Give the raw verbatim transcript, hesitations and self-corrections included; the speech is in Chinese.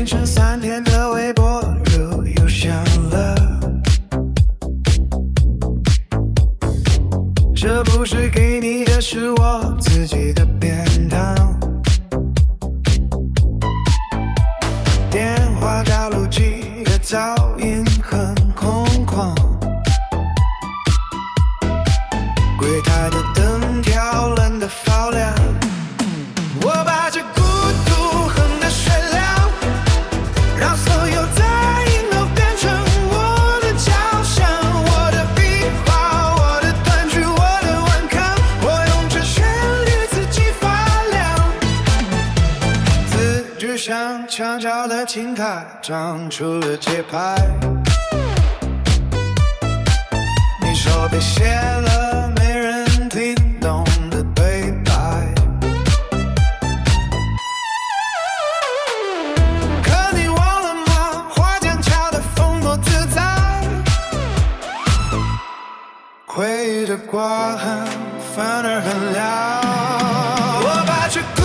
凌晨三点的微波炉又响了，这不是给你的，是我自己的便当。电话打录机的噪音很空旷，柜台的灯调冷得发亮，我把这孤独哼得水亮，让所有杂音都变成我的交响，我的笔画，我的短句，我的顽抗，我用这旋律自己发亮，字句像墙角的青苔长出了节拍，你手被写了没人听懂的对白，可你忘了吗？花剑桥的风多自在，回忆的刮痕反而很亮，我把这